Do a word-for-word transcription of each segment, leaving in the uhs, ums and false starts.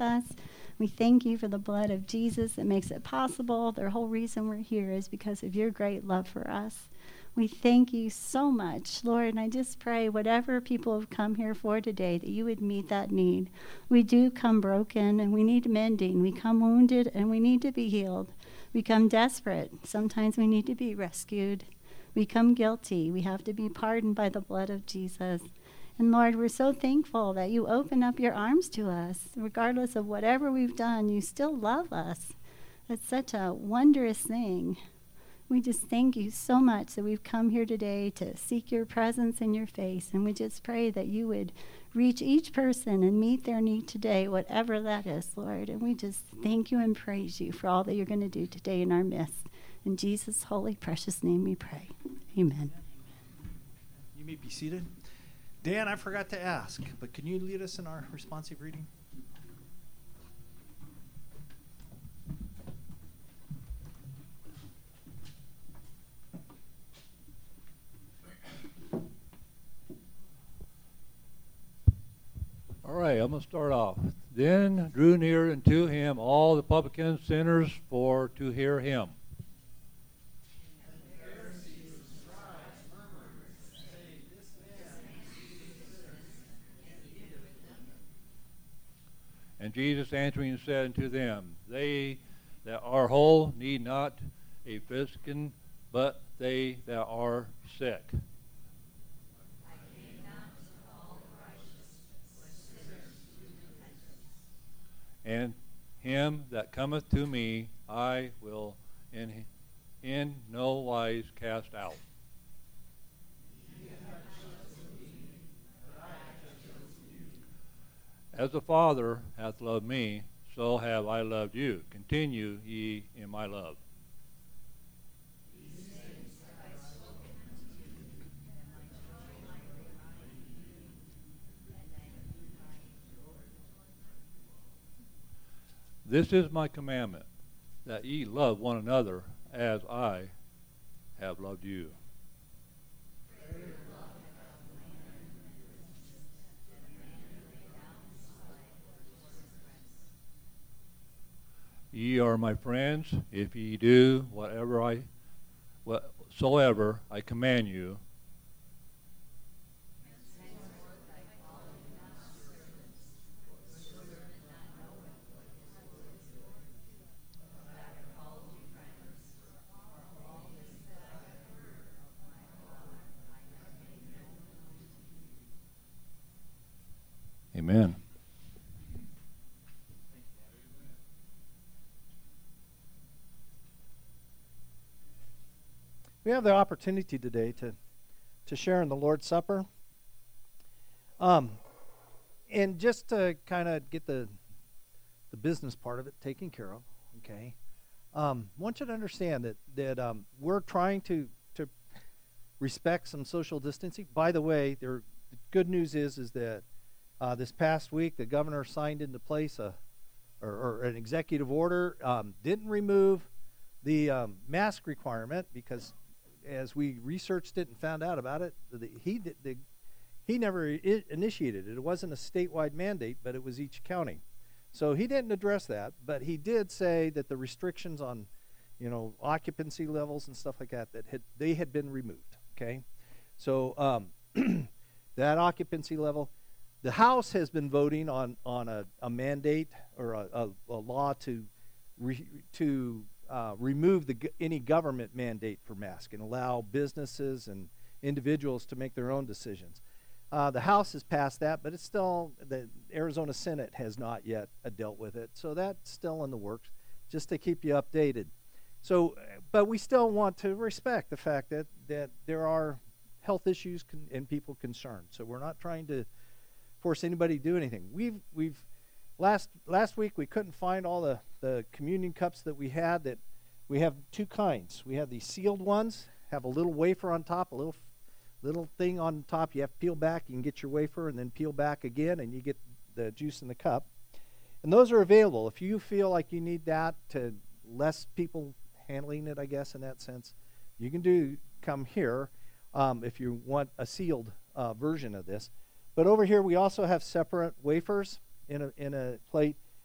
us. We thank you for the blood of Jesus that makes it possible. The whole reason we're here is because of your great love for us. We thank you so much, Lord, and I just pray whatever people have come here for today, that you would meet that need. We do come broken, and we need mending. We come wounded, and we need to be healed. We come desperate. Sometimes we need to be rescued. We come guilty. We have to be pardoned by the blood of Jesus. And Lord, we're so thankful that you open up your arms to us. Regardless of whatever we've done, you still love us. That's such a wondrous thing. We just thank you so much that we've come here today to seek your presence and your face. And we just pray that you would reach each person and meet their need today, whatever that is, Lord. And we just thank you and praise you for all that you're going to do today in our midst. In Jesus' holy, precious name we pray. Amen. You may be seated. Dan, I forgot to ask, but can you lead us in our responsive reading? All right, I'm going to start off. Then drew near unto him all the publicans, sinners, for to hear him. And Jesus answering said unto them, They that are whole need not a physician, but they that are sick. And him that cometh to me, I will in, in no wise cast out. As the Father hath loved me, so have I loved you. Continue ye in my love. This is my commandment, that ye love one another as I have loved you. Ye are my friends, if ye do whatever I, whatsoever I command you. Amen. We have the opportunity today to, to share in the Lord's Supper. Um, and just to kind of get the, the business part of it taken care of, okay, um, I want you to understand that, that um, we're trying to, to respect some social distancing. By the way, there, the good news is, is that uh, this past week the governor signed into place a, or, or an executive order, um, didn't remove the um, mask requirement because as we researched it and found out about it, the, he did, the, he never I- initiated it. It wasn't a statewide mandate, but it was each county. So he didn't address that, but he did say that the restrictions on, you know, occupancy levels and stuff like that, that had, they had been removed, okay? So um, that occupancy level, the House has been voting on, on a, a mandate or a, a, a law to re, to Uh, remove the, any government mandate for masks and allow businesses and individuals to make their own decisions. Uh, the House has passed that, but it's still, the Arizona Senate has not yet uh, dealt with it. So that's still in the works, just to keep you updated. So, but we still want to respect the fact that, that there are health issues con- and people concerned. So we're not trying to force anybody to do anything. We've, we've, Last last week we couldn't find all the, the communion cups that we had. That we have two kinds. We have these sealed ones, have a little wafer on top, a little little thing on top. You have to peel back. You can get your wafer and then peel back again, and you get the juice in the cup. And those are available. If you feel like you need that to less people handling it, I guess in that sense, you can do come here um, if you want a sealed uh, version of this. But over here we also have separate wafers in a in a plate,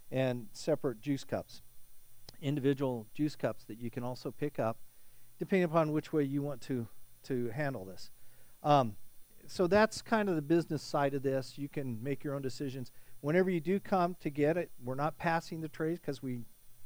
and separate juice cups, individual juice cups that you can also pick up, depending upon which way you want to to handle this. Um, so that's kind of the business side of this. You can make your own decisions. Whenever you do come to get it, we're not passing the trays because we,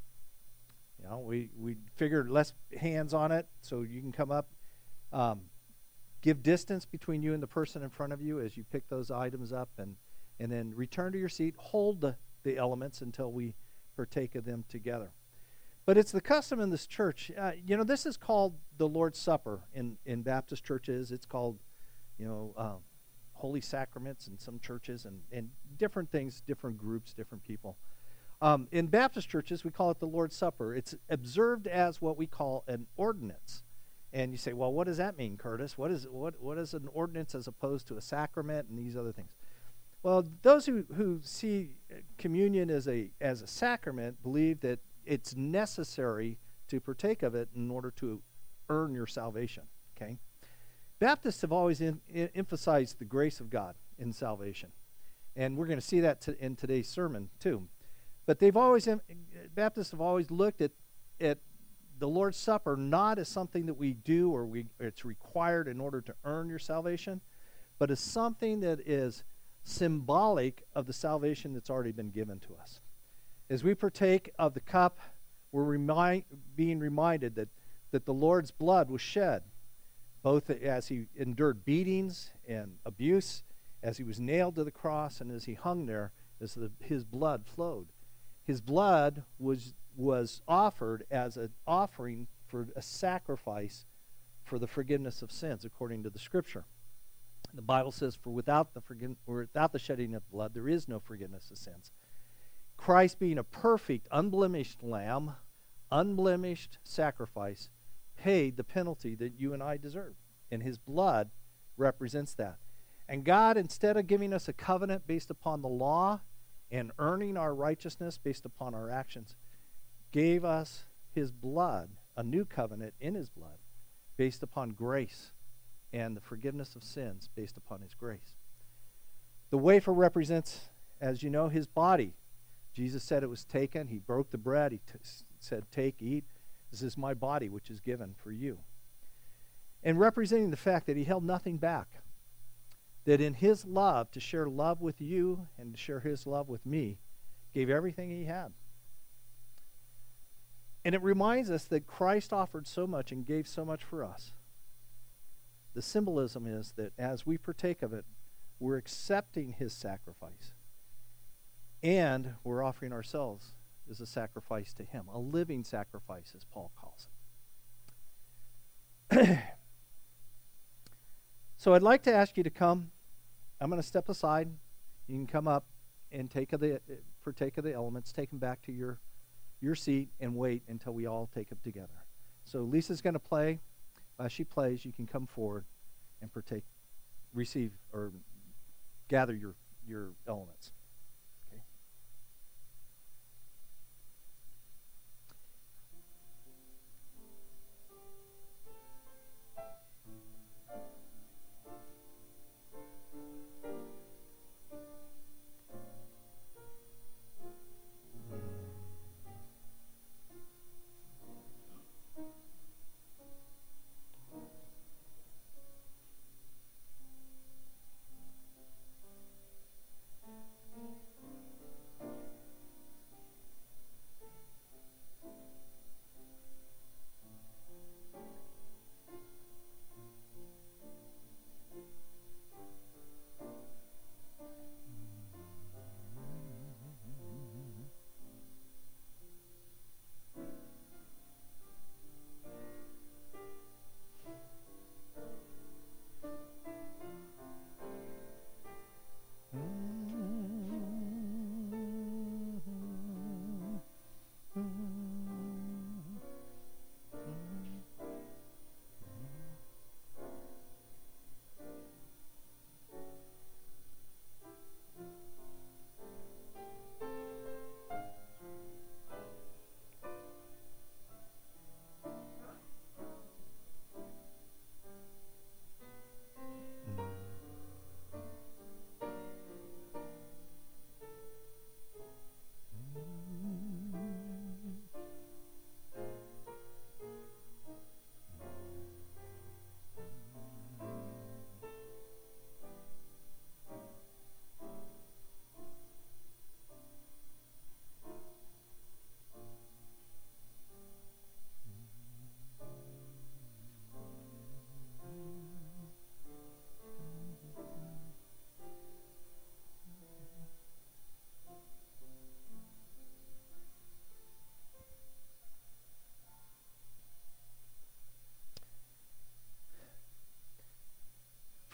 you know, we we figured less hands on it, so you can come up. Um, give distance between you and the person in front of you as you pick those items up, and and then return to your seat. Hold the, the elements until we partake of them together. But it's the custom in this church. Uh, you know, this is called the Lord's Supper in, in Baptist churches. It's called, you know, um, Holy Sacraments in some churches, and, and different things, different groups, different people. Um, in Baptist churches, we call it the Lord's Supper. It's observed as what we call an ordinance. And you say, well, what does that mean, Curtis? What is what what is an ordinance as opposed to a sacrament and these other things? Well, those who, who see communion as a as a sacrament believe that it's necessary to partake of it in order to earn your salvation. Okay, Baptists have always in, in, emphasized the grace of God in salvation, and we're going to see that to, in today's sermon too. But they've always Baptists have always looked at at the Lord's Supper not as something that we do or we it's required in order to earn your salvation, but as something that is symbolic of the salvation that's already been given to us. As we partake of the cup, we're remind, being reminded that, that the Lord's blood was shed, both as he endured beatings and abuse, as he was nailed to the cross, and as he hung there, as the, his blood flowed. His blood was was offered as an offering for a sacrifice for the forgiveness of sins, according to the Scripture. The Bible says, "For without the forgive, or without the shedding of blood, there is no forgiveness of sins." Christ, being a perfect, unblemished lamb, unblemished sacrifice, paid the penalty that you and I deserve, and his blood represents that. And God, instead of giving us a covenant based upon the law and earning our righteousness based upon our actions, gave us his blood, a new covenant in his blood, based upon grace and the forgiveness of sins based upon his grace. The wafer represents, as you know, his body. Jesus said it was taken. He broke the bread. He t- said, "Take, eat. This is my body, which is given for you." And representing the fact that he held nothing back, that in his love, to share love with you and to share his love with me, gave everything he had. And it reminds us that Christ offered so much and gave so much for us. The symbolism is that as we partake of it, we're accepting his sacrifice. And we're offering ourselves as a sacrifice to him, a living sacrifice, as Paul calls it. So I'd like to ask you to come. I'm going to step aside. You can come up and take of the, partake of the elements, take them back to your your seat, and wait until we all take them together. So Lisa's going to play. As she plays, you can come forward and partake, receive, or gather your, your elements. Okay.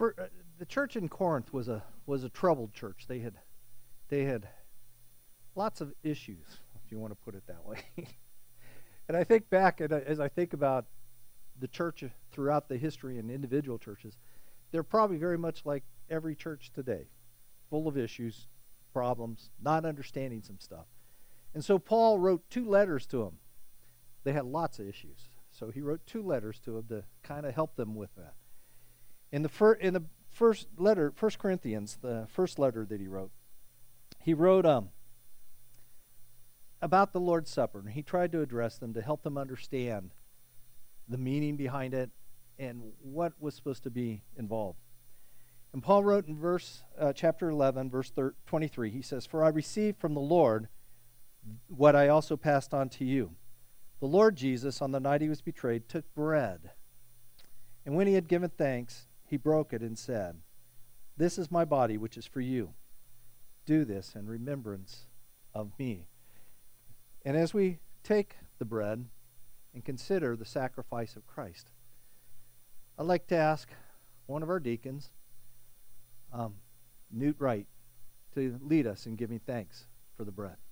were uh, the church in Corinth was a was a troubled church. They had they had lots of issues, if you want to put it that way. And I think back, and as I think about the church throughout the history and individual churches, they're probably very much like every church today, full of issues, problems, not understanding some stuff. And so Paul wrote two letters to them. They had lots of issues. So he wrote two letters to them to kind of help them with that. In the, fir- in the first letter, First Corinthians, the first letter that he wrote, he wrote um, about the Lord's Supper, and he tried to address them to help them understand the meaning behind it and what was supposed to be involved. And Paul wrote in verse uh, chapter eleven, verse twenty-three, he says, "For I received from the Lord what I also passed on to you. The Lord Jesus, on the night he was betrayed, took bread. And when he had given thanks, he broke it and said, 'This is my body, which is for you. Do this in remembrance of me.'" And as we take the bread and consider the sacrifice of Christ, I'd like to ask one of our deacons, um, Newt Wright, to lead us in giving thanks for the bread.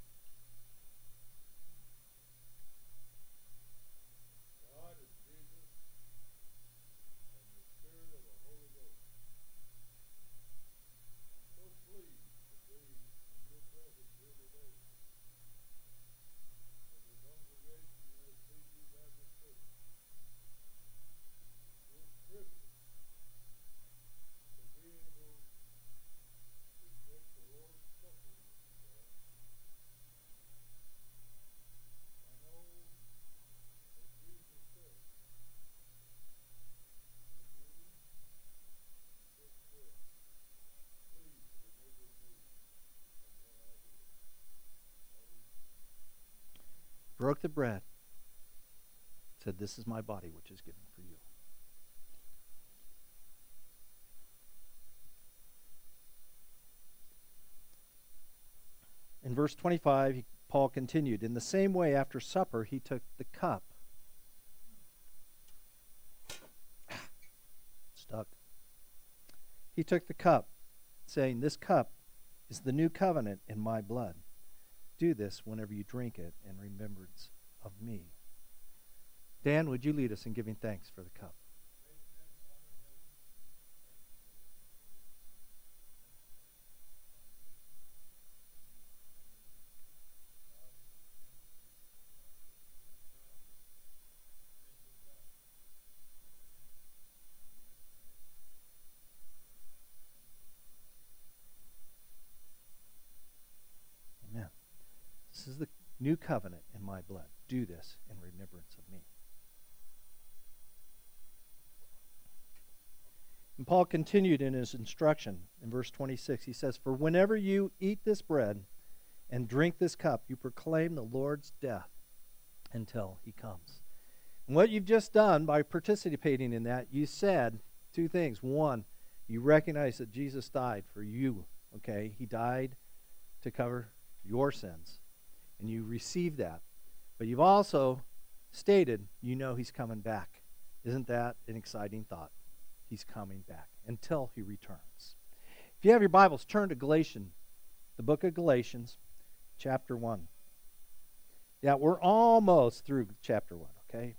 Broke the bread, said, "This is my body, which is given for you." In verse twenty-five, he, Paul continued, "In the same way, after supper, he took the cup." Stuck. He took the cup, saying, "This cup is the new covenant in my blood. Do this whenever you drink it in remembrance of me." Dan, would you lead us in giving thanks for the cup? This is the new covenant in my blood. Do this in remembrance of me. And Paul continued in his instruction in verse twenty-six. He says, "For whenever you eat this bread and drink this cup, you proclaim the Lord's death until he comes." And what you've just done by participating in that, you said two things. One, you recognize that Jesus died for you. Okay? He died to cover your sins. And you receive that. But you've also stated you know he's coming back. Isn't that an exciting thought? He's coming back until he returns. If you have your Bibles, turn to Galatians, the book of Galatians, chapter one. Yeah, we're almost through chapter one, okay?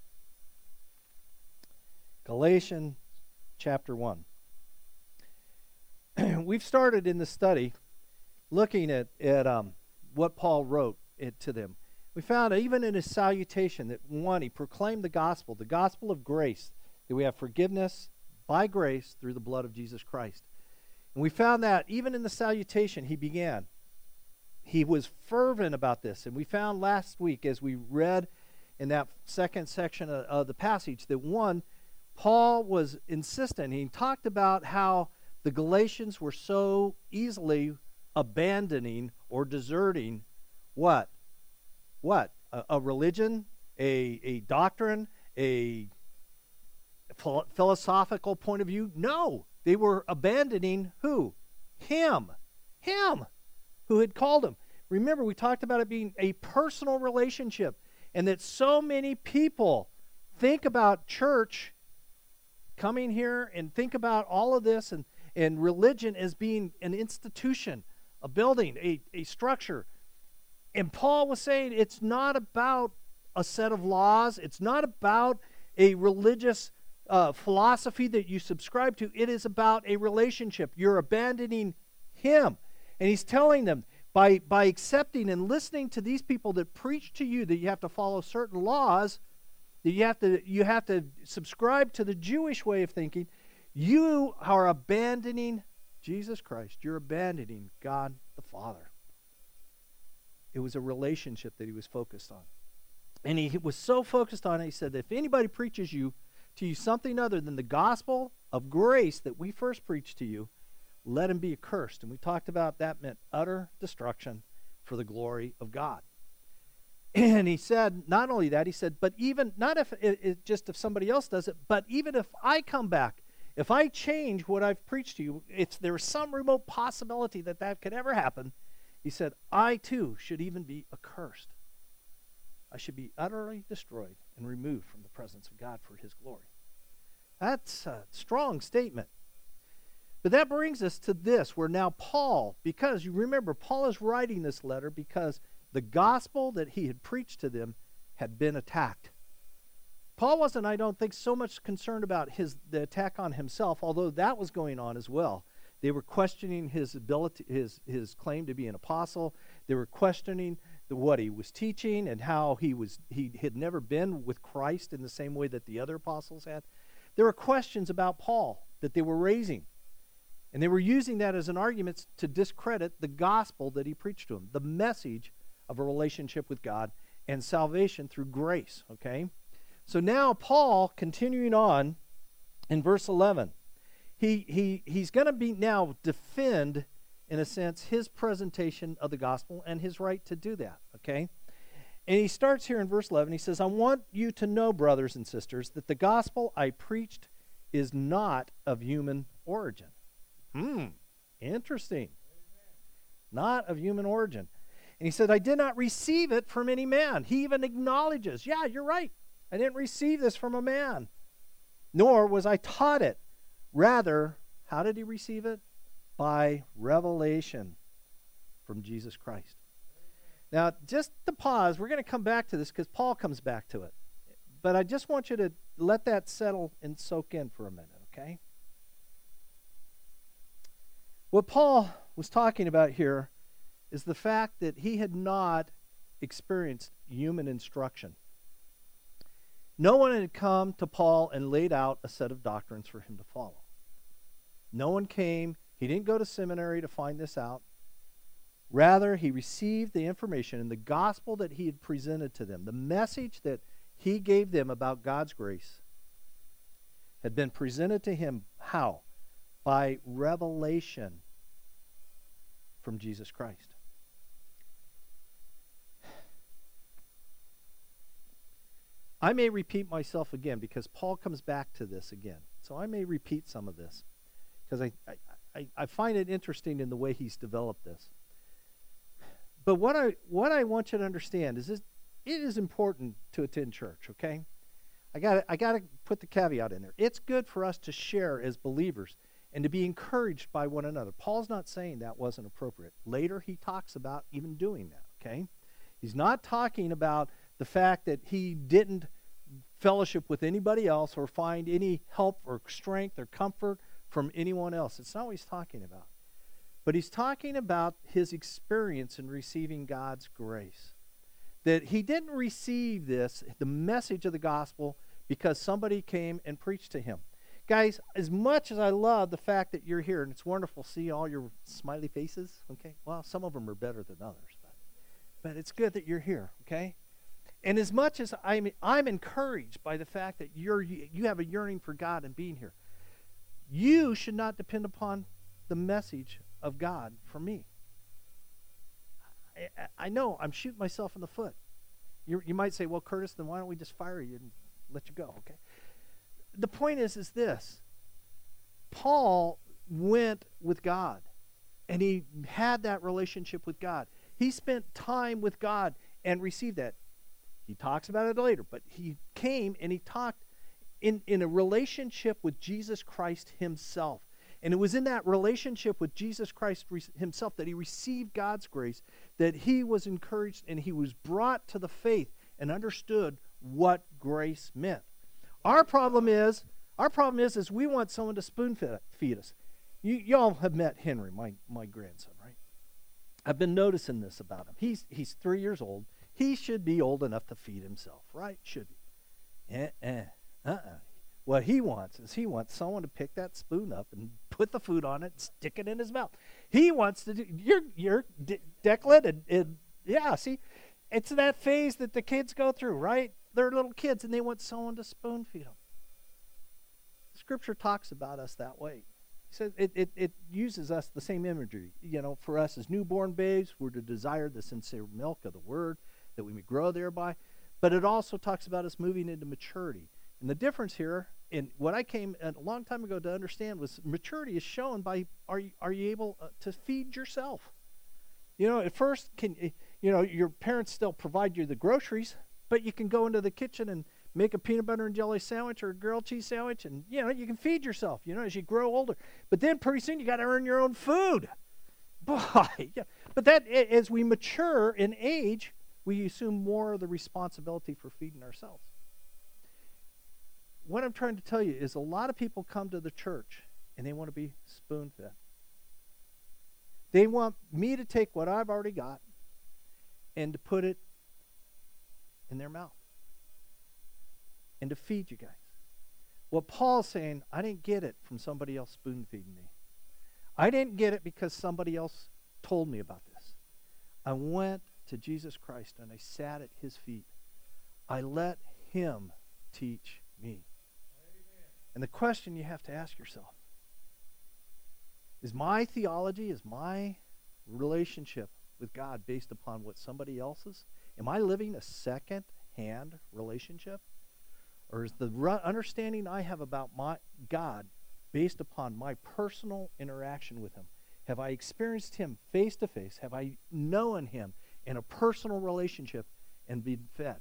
Galatians chapter one. We've started in the study looking at, at um, what Paul wrote it to them. We found even in his salutation that, one, he proclaimed the gospel, the gospel of grace, that we have forgiveness by grace through the blood of Jesus Christ. And we found that even in the salutation he began, he was fervent about this. And we found last week as we read in that second section of, of the passage that, one, Paul was insistent. He talked about how the Galatians were so easily abandoning or deserting what? What? A, a religion, a, a doctrine, a phil- philosophical point of view? No. They were abandoning who? Him. Him who had called them. Remember, we talked about it being a personal relationship, and that so many people think about church coming here and think about all of this and, and religion as being an institution, a building, a, a structure. And Paul was saying it's not about a set of laws. It's not about a religious uh, philosophy that you subscribe to. It is about a relationship. You're abandoning him. And he's telling them, by, by accepting and listening to these people that preach to you that you have to follow certain laws, that you have to, you have to subscribe to the Jewish way of thinking, you are abandoning Jesus Christ. You're abandoning God the Father. It was a relationship that he was focused on. And he was so focused on it, he said, if anybody preaches you to you something other than the gospel of grace that we first preached to you, let him be accursed. And we talked about that meant utter destruction for the glory of God. And he said, not only that, he said, but even, not if it, it just if somebody else does it, but even if I come back, if I change what I've preached to you, if there is some remote possibility that that could ever happen, he said, I too should even be accursed. I should be utterly destroyed and removed from the presence of God for his glory. That's a strong statement. But that brings us to this, where now Paul, because you remember, Paul is writing this letter because the gospel that he had preached to them had been attacked. Paul wasn't, I don't think, so much concerned about his the attack on himself, although that was going on as well. They were questioning his ability, his his claim to be an apostle. They were questioning the, what he was teaching and how he was he had never been with Christ in the same way that the other apostles had. There were questions about Paul that they were raising. And they were using that as an argument to discredit the gospel that he preached to them, the message of a relationship with God and salvation through grace, okay? So now Paul, continuing on in verse eleven, he he he's going to be now defend, in a sense, his presentation of the gospel and his right to do that, okay? And he starts here in verse eleven. He says, I want you to know, brothers and sisters, that the gospel I preached is not of human origin. Hmm, interesting. Not of human origin. And he said, I did not receive it from any man. He even acknowledges, yeah, you're right. I didn't receive this from a man, nor was I taught it. Rather, how did he receive it? By revelation from Jesus Christ. Now, just to pause, we're going to come back to this because Paul comes back to it. But I just want you to let that settle and soak in for a minute, okay? What Paul was talking about here is the fact that he had not experienced human instruction. No one had come to Paul and laid out a set of doctrines for him to follow. No one came. He didn't go to seminary to find this out. Rather, he received the information and the gospel that he had presented to them, the message that he gave them about God's grace, had been presented to him. How? By revelation from Jesus Christ. I may repeat myself again because Paul comes back to this again. So I may repeat some of this because I, I, I find it interesting in the way he's developed this. But what I what I want you to understand is this, it is important to attend church, okay? I got I got to put the caveat in there. It's good for us to share as believers and to be encouraged by one another. Paul's not saying that wasn't appropriate. Later he talks about even doing that, okay? He's not talking about the fact that he didn't fellowship with anybody else or find any help or strength or comfort from anyone else. It's not what he's talking about. But he's talking about his experience in receiving God's grace. That he didn't receive this, the message of the gospel, because somebody came and preached to him. Guys, as much as I love the fact that you're here, and it's wonderful to see all your smiley faces, okay? Well, some of them are better than others, but, but it's good that you're here, okay? And as much as I'm, I'm encouraged by the fact that you're, you have a yearning for God and being here, you should not depend upon the message of God for me. I, I know I'm shooting myself in the foot. You, you might say, well, Curtis, then why don't we just fire you and let you go, okay? The point is, is this. Paul went with God, and he had that relationship with God. He spent time with God and received that. He talks about it later, but he came and he talked in, in a relationship with Jesus Christ himself. And it was in that relationship with Jesus Christ re- himself that he received God's grace, that he was encouraged and he was brought to the faith and understood what grace meant. Our problem is, our problem is, is we want someone to spoon feed us. You, y'all have met Henry, my, my grandson, right? I've been noticing this about him. He's, he's three years old. He should be old enough to feed himself, right? Should he? Uh-uh. Uh-uh. What he wants is he wants someone to pick that spoon up and put the food on it and stick it in his mouth. He wants to do, you're, you're De- Declan, and, and yeah, see, it's that phase that the kids go through, right? They're little kids and they want someone to spoon feed them. Scripture talks about us that way. He says it, it, it uses us the same imagery. You know, for us as newborn babes, we're to desire the sincere milk of the word that we may grow thereby. But it also talks about us moving into maturity. And the difference here, in what I came a long time ago to understand, was maturity is shown by, are you, are you able uh, to feed yourself? You know, at first, can you know, your parents still provide you the groceries, but you can go into the kitchen and make a peanut butter and jelly sandwich or a grilled cheese sandwich, and, you know, you can feed yourself, you know, as you grow older. But then pretty soon you got to earn your own food. Boy, yeah. But that, as we mature in age, we assume more of the responsibility for feeding ourselves. What I'm trying to tell you is a lot of people come to the church and they want to be spoon-fed. They want me to take what I've already got and to put it in their mouth and to feed you guys. What Paul's saying, I didn't get it from somebody else spoon-feeding me. I didn't get it because somebody else told me about this. I went to Jesus Christ and I sat at his feet. I let him teach me. And the question you have to ask yourself, is my theology, is my relationship with God based upon what somebody else's? Am I living a second-hand relationship? Or is the re- understanding I have about my God based upon my personal interaction with him? Have I experienced him face-to-face? Have I known him in a personal relationship and been fed?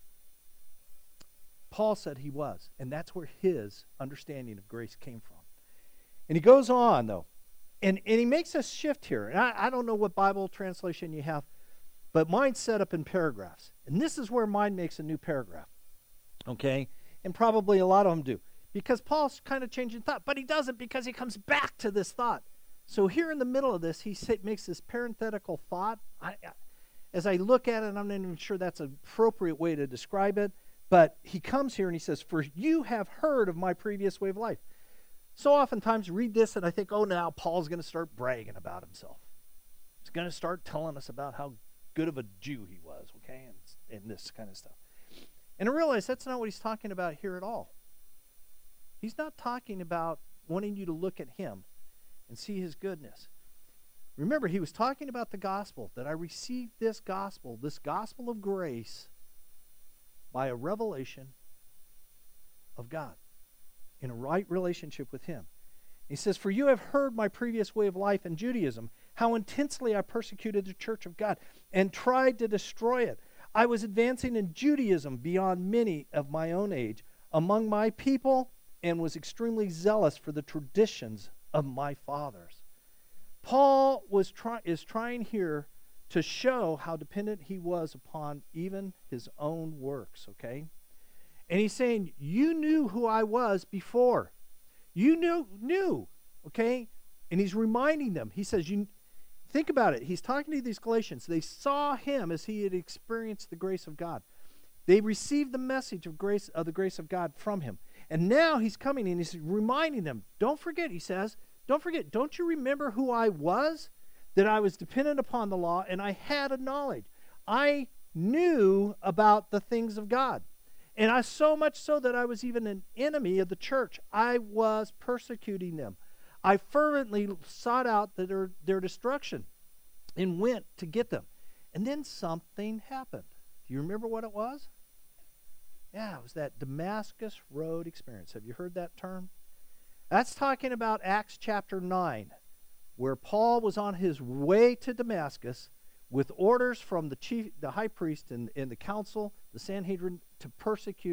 Paul said he was, and that's where his understanding of grace came from. And he goes on, though, and, and he makes a shift here. And I, I don't know what Bible translation you have, but mine's set up in paragraphs. And this is where mine makes a new paragraph, okay? And probably a lot of them do, because Paul's kind of changing thought, but he doesn't because he comes back to this thought. So here in the middle of this, he say, makes this parenthetical thought. I, I, as I look at it, I'm not even sure that's an appropriate way to describe it. But he comes here and he says, for you have heard of my previous way of life. So oftentimes read this and I think, oh, now Paul's going to start bragging about himself. He's going to start telling us about how good of a Jew he was, okay, and, and this kind of stuff. And I realize that's not what he's talking about here at all. He's not talking about wanting you to look at him and see his goodness. Remember, he was talking about the gospel, that I received this gospel, this gospel of grace, by a revelation of God in a right relationship with him. He says, for you have heard my previous way of life in Judaism, how intensely I persecuted the church of God and tried to destroy it. I was advancing in Judaism beyond many of my own age among my people and was extremely zealous for the traditions of my fathers. Paul was try- is trying here to show how dependent he was upon even his own works, okay? And he's saying, you knew who I was before. You knew, knew, okay? And he's reminding them. He says, you think about it. He's talking to these Galatians. They saw him as he had experienced the grace of God. They received the message of grace of the grace of God from him. And now he's coming and he's reminding them, don't forget, he says, don't forget, don't you remember who I was? That I was dependent upon the law, and I had a knowledge. I knew about the things of God. And I so much so that I was even an enemy of the church. I was persecuting them. I fervently sought out their, their destruction and went to get them. And then something happened. Do you remember what it was? Yeah, it was that Damascus Road experience. Have you heard that term? That's talking about Acts chapter nine. Where Paul was on his way to Damascus with orders from the chief, the high priest and, and the council, the Sanhedrin, to persecute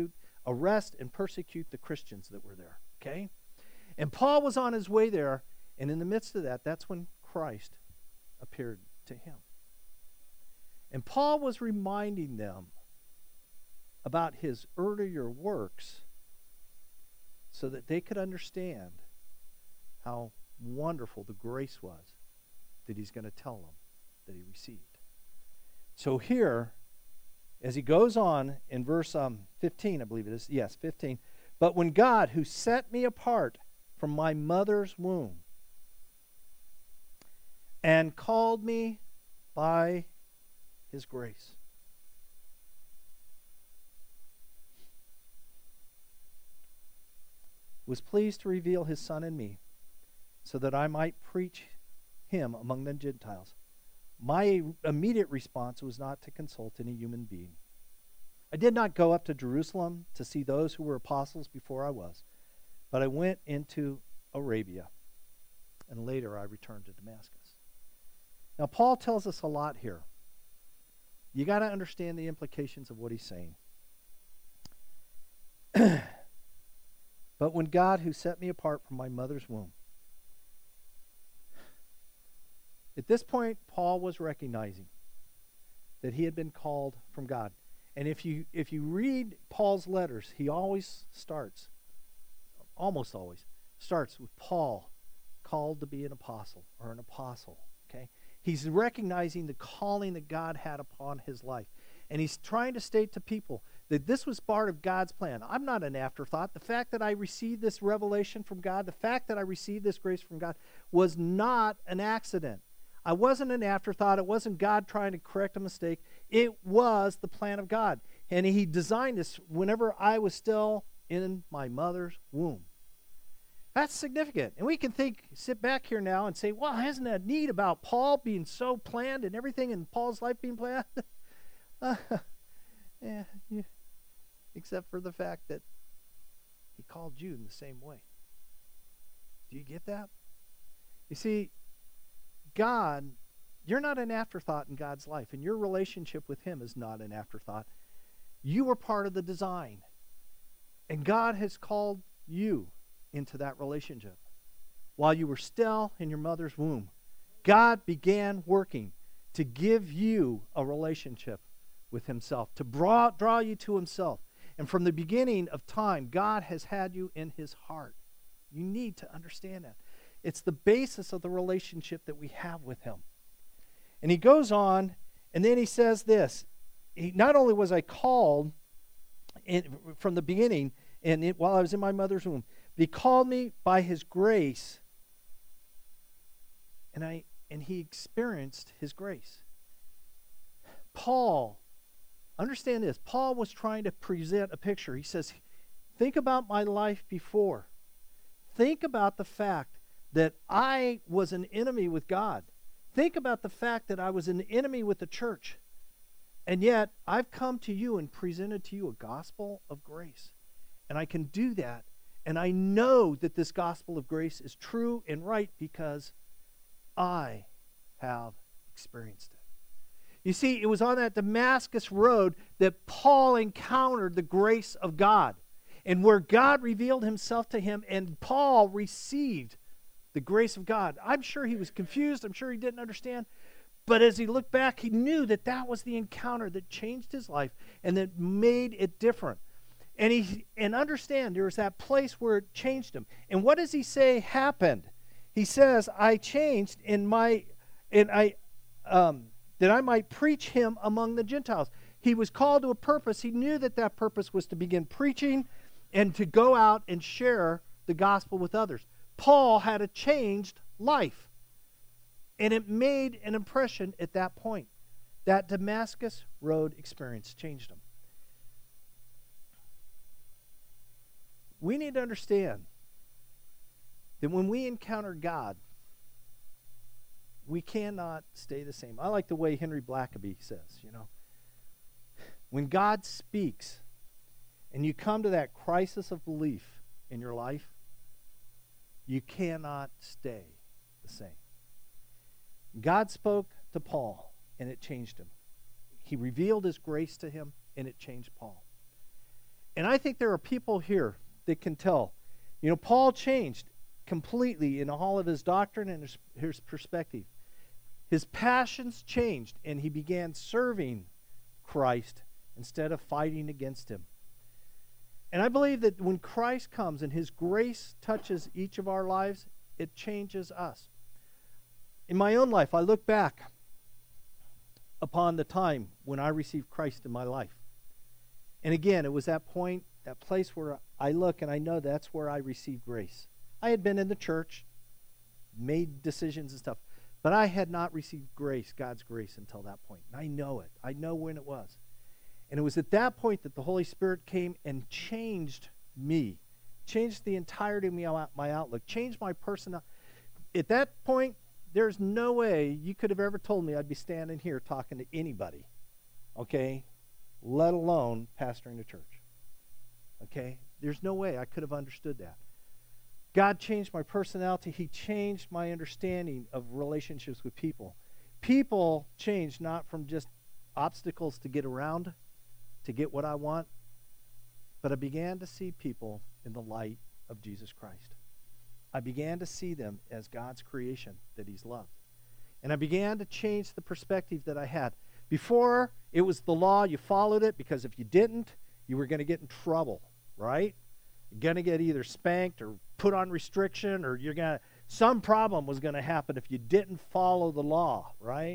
arrest and persecute the Christians that were there. Okay? And Paul was on his way there, and in the midst of that, that's when Christ appeared to him. And Paul was reminding them about his earlier works so that they could understand how wonderful the grace was that he's going to tell them that he received. So here, as he goes on in verse um, fifteen, I believe it is, yes, fifteen, but when God, who set me apart from my mother's womb and called me by his grace. Was pleased to reveal his Son in me, so that I might preach him among the Gentiles. My immediate response was not to consult any human being. I did not go up to Jerusalem to see those who were apostles before I was, but I went into Arabia, and later I returned to Damascus. Now, Paul tells us a lot here. You got to understand the implications of what he's saying. But when God, who set me apart from my mother's womb. At this point, Paul was recognizing that he had been called from God. And if you if you read Paul's letters, he always starts, almost always, starts with Paul, called to be an apostle or an apostle. Okay? He's recognizing the calling that God had upon his life. And he's trying to state to people that this was part of God's plan. I'm not an afterthought. The fact that I received this revelation from God, the fact that I received this grace from God was not an accident. I wasn't an afterthought. It wasn't God trying to correct a mistake. It was the plan of God. And he designed this whenever I was still in my mother's womb. That's significant. And we can think, sit back here now and say, well, isn't that neat about Paul being so planned and everything in Paul's life being planned? uh, yeah, yeah, except for the fact that he called you in the same way. Do you get that? You see, God, you're not an afterthought in God's life, and your relationship with him is not an afterthought. You were part of the design, and God has called you into that relationship. While you were still in your mother's womb, God began working to give you a relationship with himself, to draw, draw you to himself. And from the beginning of time, God has had you in his heart. You need to understand that. It's the basis of the relationship that we have with him. And he goes on, and then he says this. He, not only was I called in, from the beginning, and it, while I was in my mother's womb, but he called me by his grace, and I and he experienced his grace. Paul, understand this, Paul was trying to present a picture. He says, think about my life before. Think about the fact that I was an enemy with God. Think about the fact that I was an enemy with the church. And yet, I've come to you and presented to you a gospel of grace. And I can do that. And I know that this gospel of grace is true and right because I have experienced it. You see, it was on that Damascus road that Paul encountered the grace of God. And where God revealed himself to him, and Paul received the grace of God. I'm sure he was confused. I'm sure he didn't understand. But as he looked back, he knew that that was the encounter that changed his life and that made it different. And he and understand there was that place where it changed him. And what does he say happened? He says, I changed in my, and I, um, that I might preach him among the Gentiles. He was called to a purpose. He knew that that purpose was to begin preaching and to go out and share the gospel with others. Paul had a changed life. And it made an impression at that point. That Damascus Road experience changed him. We need to understand that when we encounter God, we cannot stay the same. I like the way Henry Blackaby says, you know, when God speaks and you come to that crisis of belief in your life, you cannot stay the same. God spoke to Paul, and it changed him. He revealed his grace to him, and it changed Paul. And I think there are people here that can tell. You know, Paul changed completely in all of his doctrine and his, his perspective. His passions changed, and he began serving Christ instead of fighting against him. And I believe that when Christ comes and his grace touches each of our lives, it changes us. In my own life, I look back upon the time when I received Christ in my life. And again, it was that point, that place where I look and I know that's where I received grace. I had been in the church, made decisions and stuff, but I had not received grace, God's grace, until that point. And I know it. I know when it was. And it was at that point that the Holy Spirit came and changed me, changed the entirety of my, my outlook, changed my personality. At that point, there's no way you could have ever told me I'd be standing here talking to anybody, okay, let alone pastoring a church, okay? There's no way I could have understood that. God changed my personality. He changed my understanding of relationships with people. People change not from just obstacles to get around, to get what I want, but I began to see people in the light of Jesus Christ. I began to see them as God's creation that he's loved. And I began to change the perspective that I had. Before, it was the law. You followed it because if you didn't, you were going to get in trouble, right? You're going to get either spanked or put on restriction, or you're going to, some problem was going to happen if you didn't follow the law, right?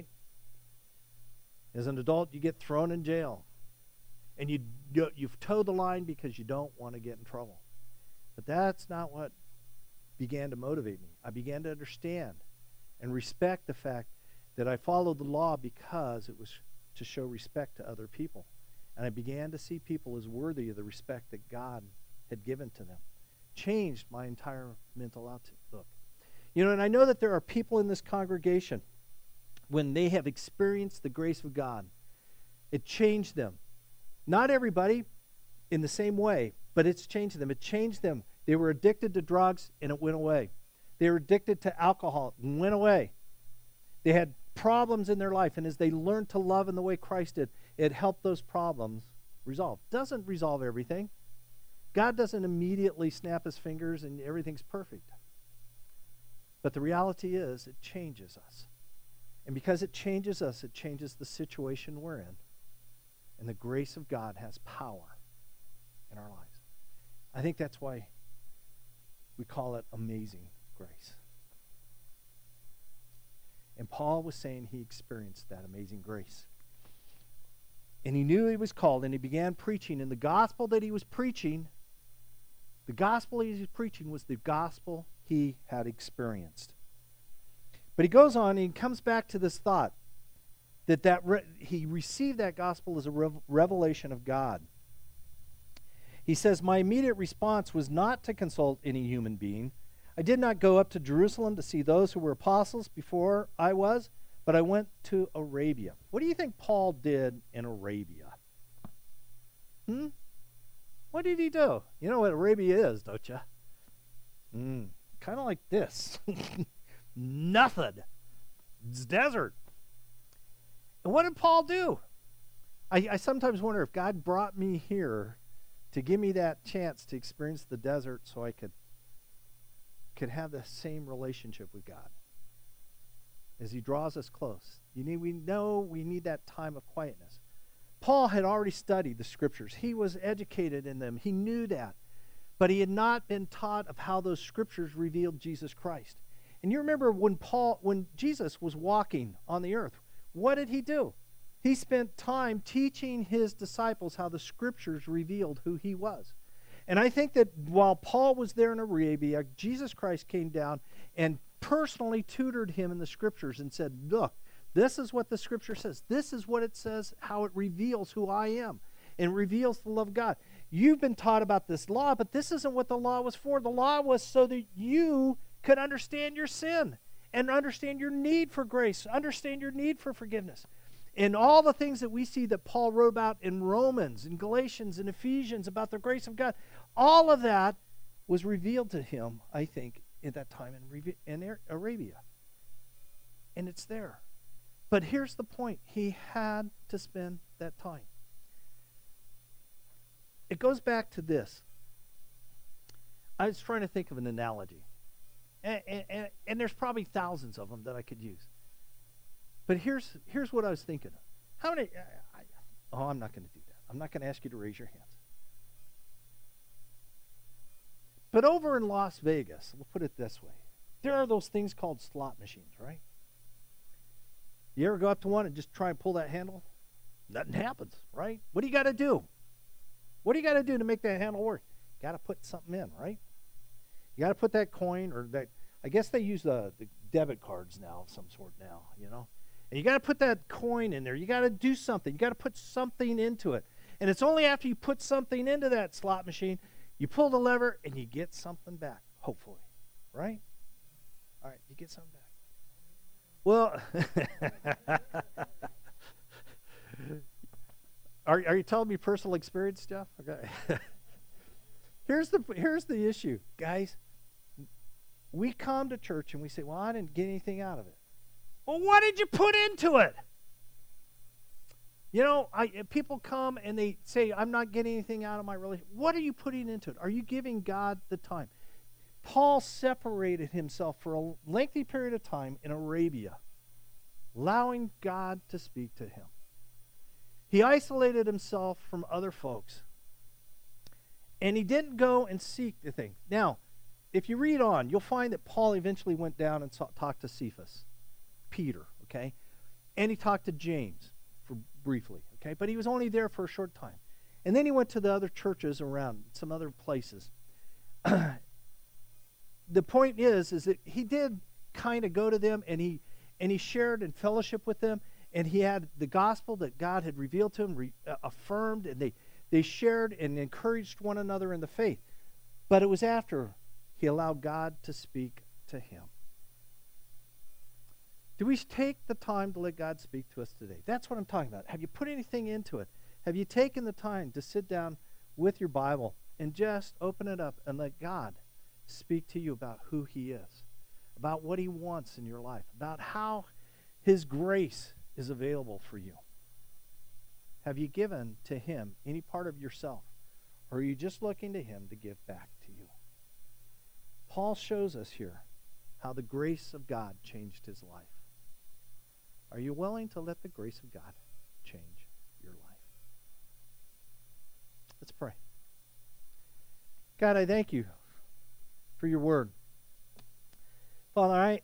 As an adult, you get thrown in jail. And you, you've towed the line because you don't want to get in trouble. But that's not what began to motivate me. I began to understand and respect the fact that I followed the law because it was to show respect to other people. And I began to see people as worthy of the respect that God had given to them. Changed my entire mental outlook. You know, and I know that there are people in this congregation, when they have experienced the grace of God, it changed them. Not everybody in the same way, but it's changed them. It changed them. They were addicted to drugs, and it went away. They were addicted to alcohol, and went away. They had problems in their life, and as they learned to love in the way Christ did, it helped those problems resolve. Doesn't resolve everything. God doesn't immediately snap his fingers and everything's perfect. But the reality is, it changes us. And because it changes us, it changes the situation we're in. And the grace of God has power in our lives. I think that's why we call it amazing grace. And Paul was saying he experienced that amazing grace. And he knew he was called, and he began preaching. And the gospel that he was preaching, the gospel he was preaching was the gospel he had experienced. But he goes on and he comes back to this thought that, that re- he received that gospel as a rev- revelation of God. He says, my immediate response was not to consult any human being. I did not go up to Jerusalem to see those who were apostles before I was, but I went to Arabia. What do you think Paul did in Arabia? Hmm? What did he do? You know what Arabia is, don't you? Mm, kind of like this. Nothing. It's desert. And what did Paul do? I, I sometimes wonder if God brought me here to give me that chance to experience the desert so I could, could have the same relationship with God as he draws us close. You need, we know we need that time of quietness. Paul had already studied the scriptures. He was educated in them. He knew that. But he had not been taught of how those scriptures revealed Jesus Christ. And you remember when Paul, when Jesus was walking on the earth, what did he do? He spent time teaching his disciples how the scriptures revealed who he was. And I think that while Paul was there in Arabia, Jesus Christ came down and personally tutored him in the scriptures and said, look, this is what the scripture says. This is what it says, how it reveals who I am and reveals the love of God. You've been taught about this law, but this isn't what the law was for. The law was so that you could understand your sin and understand your need for grace, understand your need for forgiveness. And all the things that we see that Paul wrote about in Romans, in Galatians, and Ephesians about the grace of God, all of that was revealed to him, I think, at that time in, in Arabia. And it's there. But here's the point. He had to spend that time. it goes back to this. I was trying to think of an analogy. And, and, and there's probably thousands of them that I could use. But here's here's what I was thinking of. How many? I, I, oh, I'm not going to do that. I'm not going to ask you to raise your hands. But over in Las Vegas, we'll put it this way. There are those things called slot machines, right? You ever go up to one and just try and pull that handle? Nothing happens, right? What do you got to do? What do you got to do to make that handle work? Got to put something in, right? You got to put that coin or that, I guess they use the, the debit cards now of some sort now, you know. And you got to put that coin in there. You got to do something. You got to put something into it. And it's only after you put something into that slot machine, you pull the lever and you get something back, hopefully, right? All right, you get something back. Well, are, are you telling me personal experience, Jeff? Okay. here's the here's the issue, guys. We come to church and we say, well, I didn't get anything out of it. Well, what did you put into it? You know, I, people come and they say, I'm not getting anything out of my relationship. What are you putting into it? Are you giving God the time? Paul separated himself for a lengthy period of time in Arabia, allowing God to speak to him. He isolated himself from other folks, and he didn't go and seek the thing. Now, if you read on, you'll find that Paul eventually went down and saw, talked to Cephas, Peter, okay? And he talked to James for briefly, okay? But he was only there for a short time. And then he went to the other churches around, some other places. The point is, is that he did kind of go to them, and he and he shared in fellowship with them, and he had the gospel that God had revealed to him, re, uh, affirmed, and they, they shared and encouraged one another in the faith. But it was after he allowed God to speak to him. Do we take the time to let God speak to us today? That's what I'm talking about. Have you put anything into it? Have you taken the time to sit down with your Bible and just open it up and let God speak to you about who he is, about what he wants in your life, about how his grace is available for you? Have you given to him any part of yourself, or are you just looking to him to give back to you? Paul shows us here how the grace of God changed his life. Are you willing to let the grace of God change your life? Let's pray. God, I thank you for your word. Father, I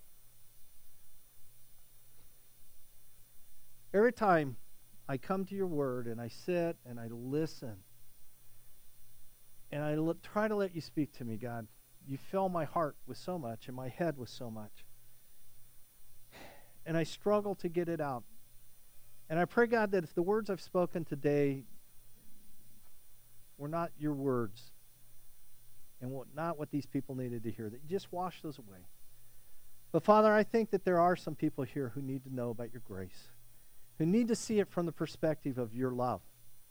every time I come to your word and I sit and I listen and I l- try to let you speak to me, God, you fill my heart with so much and my head with so much. And I struggle to get it out. And I pray, God, that if the words I've spoken today were not your words, and what, not what these people needed to hear, that you just wash those away. But Father, I think that there are some people here who need to know about your grace, who need to see it from the perspective of your love,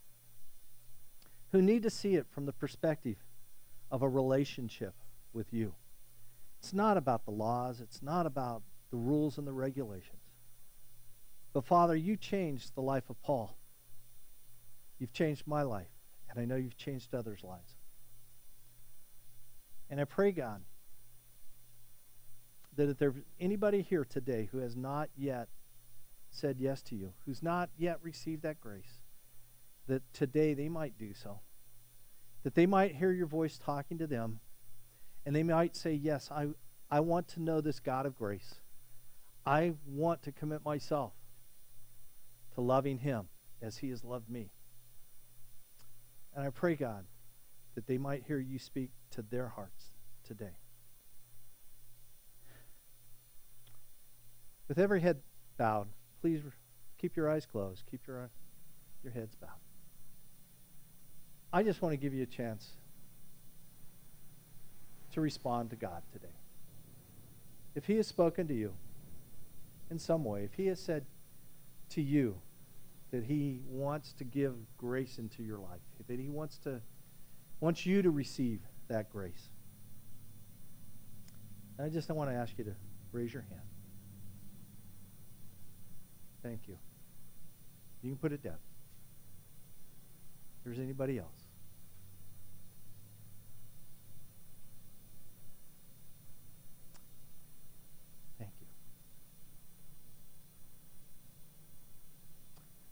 who need to see it from the perspective of a relationship with you. It's not about the laws. It's not about the rules and the regulations. But Father, you changed the life of Paul. You've changed my life, and I know you've changed others' lives. And I pray, God, that if there's anybody here today who has not yet said yes to you, who's not yet received that grace, that today they might do so. That they might hear your voice talking to them, and they might say, yes, I, I want to know this God of grace. I want to commit myself to loving him as he has loved me. And I pray, God, that they might hear you speak to their hearts today. With every head bowed, please keep your eyes closed. Keep your, your heads bowed. I just want to give you a chance to respond to God today. If he has spoken to you in some way, if he has said to you that he wants to give grace into your life, that he wants to wants you to receive that grace, and I just want to ask you to raise your hand. Thank you. You can put it down. If there's anybody else.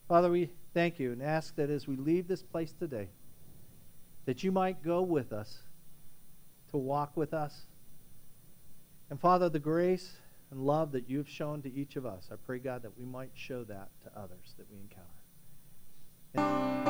Father, we thank you and ask that as we leave this place today, that you might go with us, to walk with us. And Father, the grace and love that you have shown to each of us, I pray, God, that we might show that to others that we encounter. And